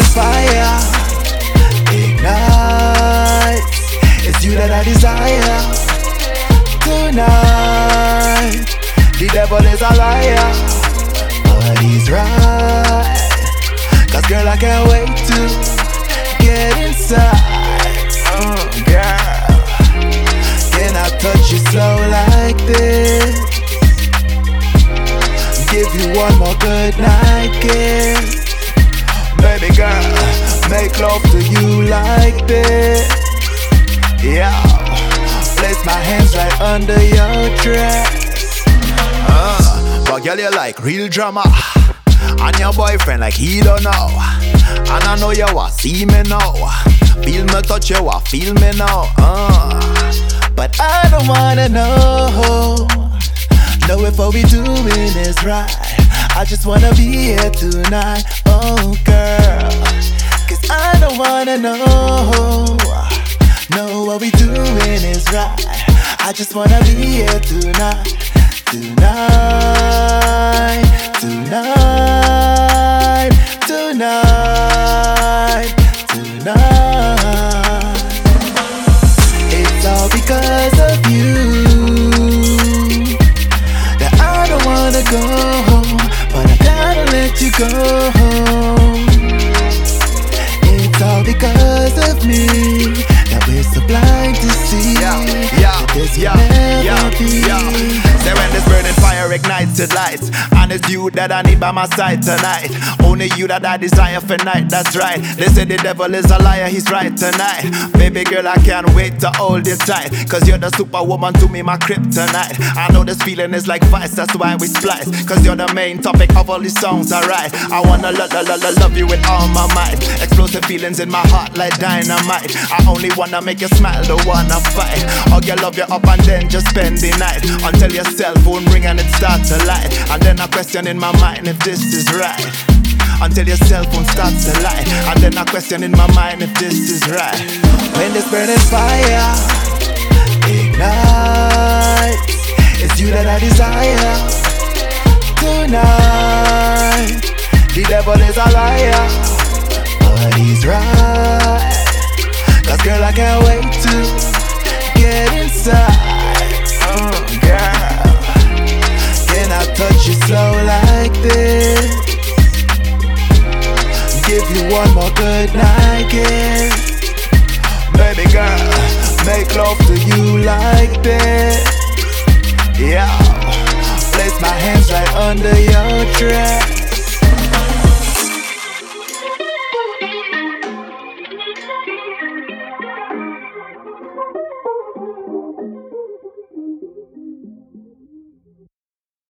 burning fire ignites. It's you that I desire tonight. The devil is a liar, but he's right. Cause girl, I can't wait to get inside. Girl, can I touch you slow like this? Give you one more good night kiss. Baby girl, make love to you like this. Yeah, place my hands right under your dress. But girl, you like real drama, and your boyfriend like he don't know. And I know you want see me now. Feel me touch you, want feel me now. But I don't wanna know if what we doing is right. I just wanna be here tonight, oh girl. Cause I don't wanna know what we doing is right. I just wanna be here tonight, tonight, tonight, tonight, tonight. It's all because of you that I don't wanna go home, but I gotta let you go home. It's all because of me that we're so blind to see that this will never be. Say when this burning fire ignites it lights, and it's you that I need by my side tonight. Only you that I desire for night, that's right. They say the devil is a liar, he's right tonight. Baby girl, I can't wait to hold you tight, cause you're the superwoman to me, my kryptonite. I know this feeling is like vice, that's why we splice, cause you're the main topic of all these songs, alright. I wanna love you with all my might. Explosive feelings in my heart like dynamite. I only wanna make you smile, don't wanna fight. Hug you, love you up and then just spend the night, until your cell phone ring and it starts to light. And then I question in my mind if this is right, until your cell phone starts to light. And then I question in my mind if this is right. When this burning fire ignites, it's you that I desire tonight. The devil is a liar, but he's right. Cause girl, I can't wait to get inside. Girl, can I touch you slow like this? Give you one more good night kiss. Baby girl, make love to you like this. Yeah, place my hands right under your dress.